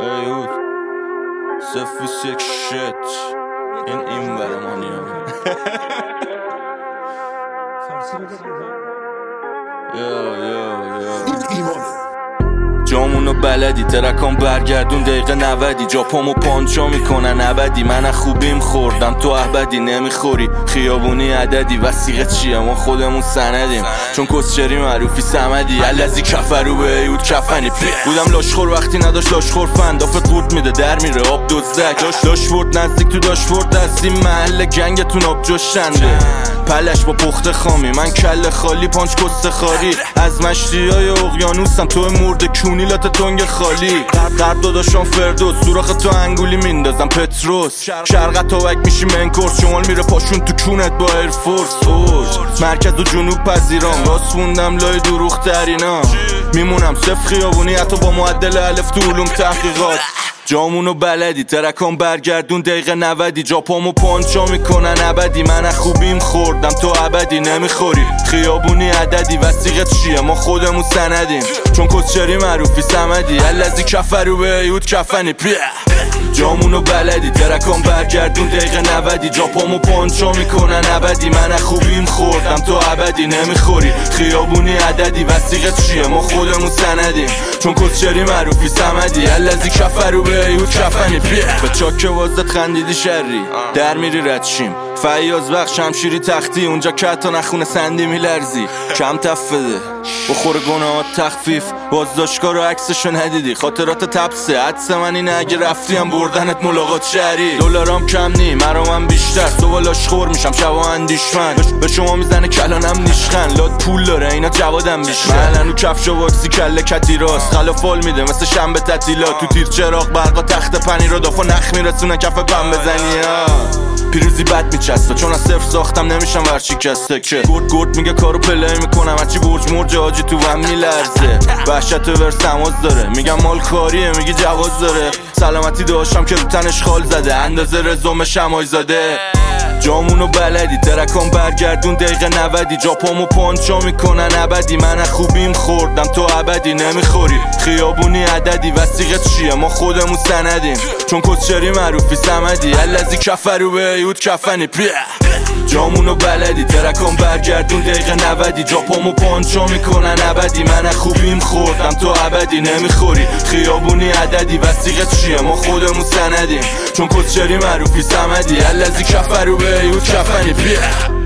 ایود 021 شت این بره مانیام جامونو بلدی ترکام برگردون دقیقه 90 جاپامو پانچا میکنن ابدی من خوبیم خوردم تو احبدی نمیخوری خیابونی عددی وسیقه چیه ما خودمون سندیم چون کسچری معروفی سمدی الازی کفرو به ایود کفنی بودم لاشخور وقتی نداشت لاشخور فندافت قورت میده در میره آب دزدک داشورد نزدیک تو داشورد هستیم محل گنگتون آب جشنده پلش با پخت خامی من کل خالی پانچ کست خاری از مشتی های اقیانوسم تو مرد کونیلات تنگ خالی قرد داداشان فردوس سوراخ تو انگولی میندازم پتروس شرقت تاوک میشی منکورس شمال میره پاشون تو کونت با ایرفورس مرکز و جنوب پذیرام راست موندم لای دروغ ترینا میمونم صفر خیابونی حتی با معدل الف تو علوم تحقیقات جامونو بلدی ترکام برگردون دقیقه 90 جاپامو پانچا میکنن ابدی من خوبیم خوردم تو ابدی نمیخوری خیابونی عددی وسیقه چیه ما خودمون سندیم چون کسچری معروفی سمدی الازی کفرو به ایود کفنی جامونو بلدی ترکام برگردون دقیقه 90 جاپامو پانچا میکنن ابدی من خوبیم خوردم تو ابدی نمیخوری خیابونی عددی وسیقه چیه ما خودمون سندیم چون کسچری معروفی سمدی الازی کفرو به ایود کفنی به چاک وازدت خندیدی شری در میری ردشیم فیاض بخش شمشیری تختی اونجا که تا نخونه سندی میلرزی کم تفده بخور گناهات تخفیف بازداشتگاه رو عکسشو ندیدی خاطرات تبسه حدس من اینه اگه رفتیم بردنت ملاقات شهری دلارام کم نی مرامم بیشتر سوالاش خور میشم شبا اندیشمند به شما میزنه کلانم نیشخن لاد پول داره اینا جوادم بیشتر محلن رو کفش و واکسی کله کتی راست خلافال میده مثل شنبه تعطیلات تو تیر چراغ برقا تخت پنیر رو دافا نخ میرسونه کف پم بزنی پیروزی بد میچسته چون از صفر ساختم نمیشم ورشکسته که گرد میگه کارو پلی میکنم هرچی برج مرج آجی تو هم میلرزه وحشت ورس تماز داره میگم مال کاریه میگی جواز داره سلامتی داشتم که رو تنش خال زده اندازه رزومه شمای زاده جامونو بلدی ترکام برگردون دقیقه 90 جاپامو پانچا میکنن ابدی من خوبیم خوردم تو ابدی نمیخوری خیابونی عددی وسیقه چیه ما خودمون سندیم چون کسچری معروفی سمدی الازی کفرو به ایود کفنی جامونو بلدی ترکام برگردون دقیقه 90 جاپامو پانچا میکنن ابدی من خوبیم خوردم تو ابدی نمیخوری خیابونی عددی وسیقه چیه ما خودمون سندیم چون کسچری معروفی سمدی الازی کفرو به ایود کفنی